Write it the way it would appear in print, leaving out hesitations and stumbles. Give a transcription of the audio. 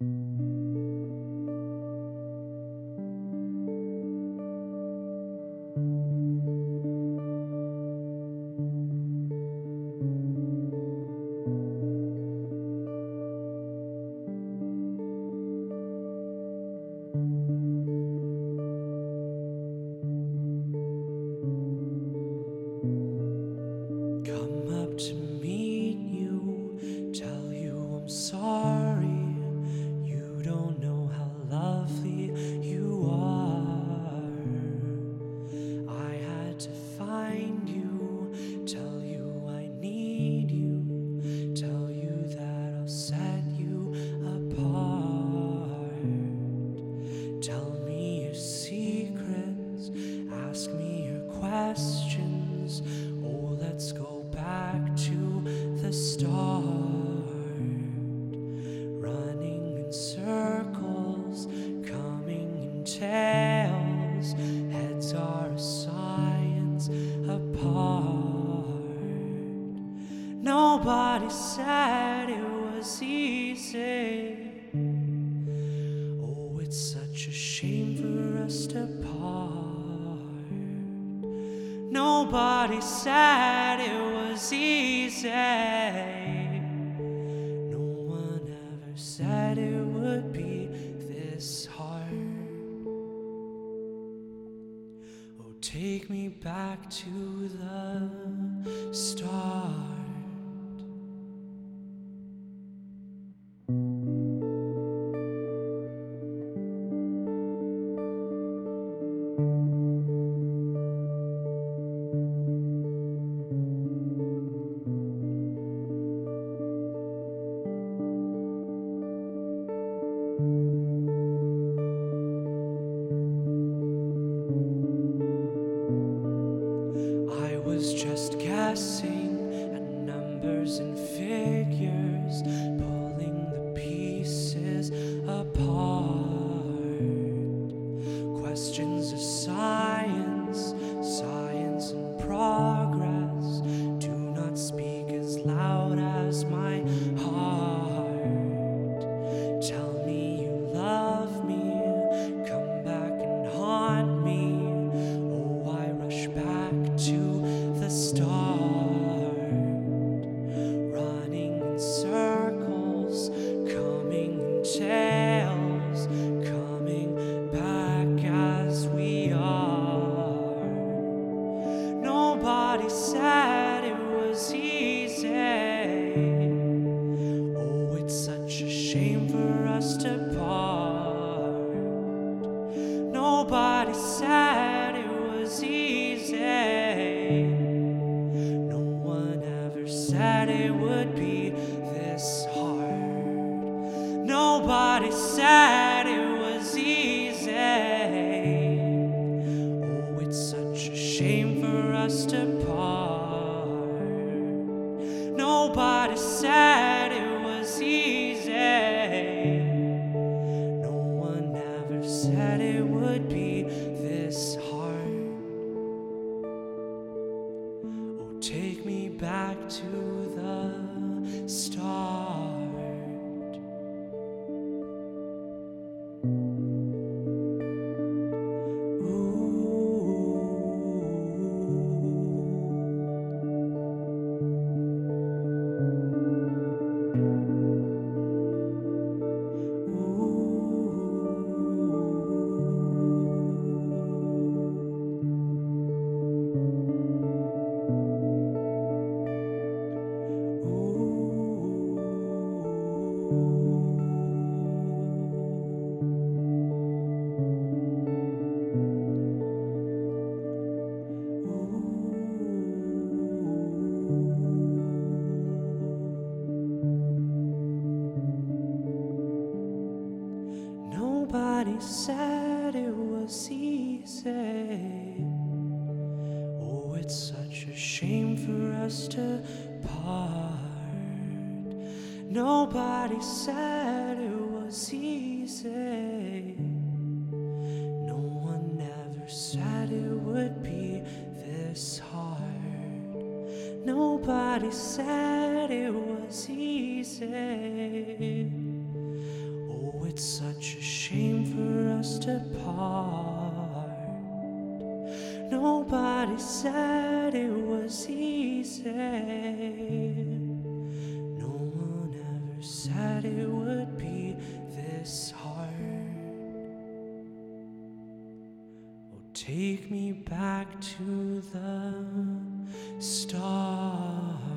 Come up to meet you, tell you I'm sorry. You don't know how lovely you are. I had to find you, tell you I need you, tell you that I'll set you apart. Tell me your secrets, ask me your questions. Oh, let's go back to the start. Running in circles, coming in tails. Heads are a science apart. Nobody said it was easy. Oh, it's such a shame for us to part. Nobody said it was easy. No one ever said it would be this hard. Oh, take me back to the start. I was just guessing at numbers and figures, pulling the pieces apart. Questions of science, science and progress, do not speak as loud as my heart. Tell me you love me, come back and haunt me. Oh, I rush back to the start. Running in circles, coming in tails, coming back as we are. Nobody said it was easy. Oh, it's such a shame for us to part. Nobody said it was easy. No one ever said it would be this hard. Nobody said it was easy. Oh, it's such a shame for us to part. Nobody said it was easy. No one ever said it would be this hard. Oh, take me back to the start. Nobody said it was easy. Oh, it's such a shame for us to part. Nobody said it was easy. No one ever said it would be this hard. Nobody said it was easy. Oh, drift apart. Nobody said it was easy. No one ever said it would be this hard. Oh, take me back to the start.